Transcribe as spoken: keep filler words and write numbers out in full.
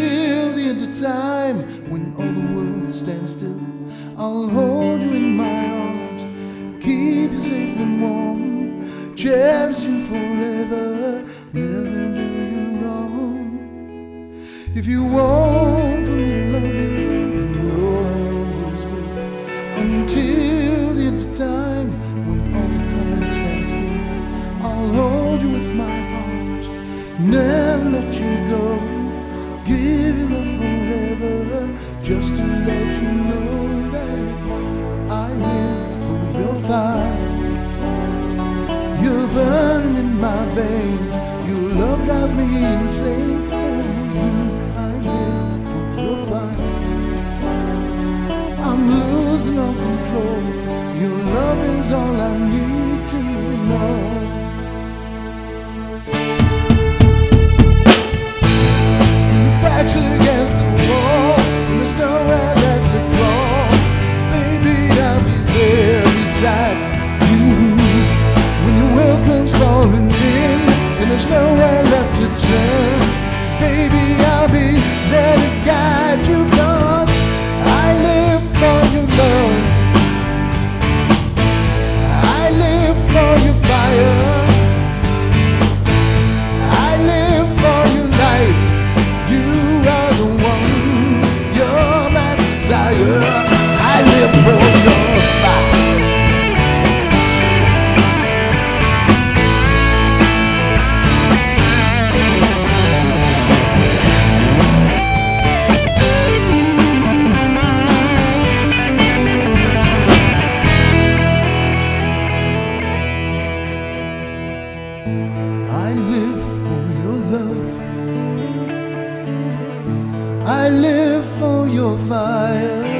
until the end of time, when all the world stands still. I'll hold you in my arms, keep you safe and warm, cherish you forever, never do you wrong. If you want for me to love you, you always will, until the end of time, when all the time stands still. I'll hold you with my heart, never let you go, give you love forever, just to let you know I live for your fire. You're burning in my veins, your love drives me insane. For you, I live for your fire. I'm losing all control, your love is all I need to know. Your back's against the wall, and there's nowhere left to go. Beside you, when your world comes falling in, and there's nowhere left to turn, baby, I'll be there to guide you, 'cause I live for your love, I live for your fire, I live for your life. You are the one, you're my desire. I live for your fire. I live for your love, I live for your fire.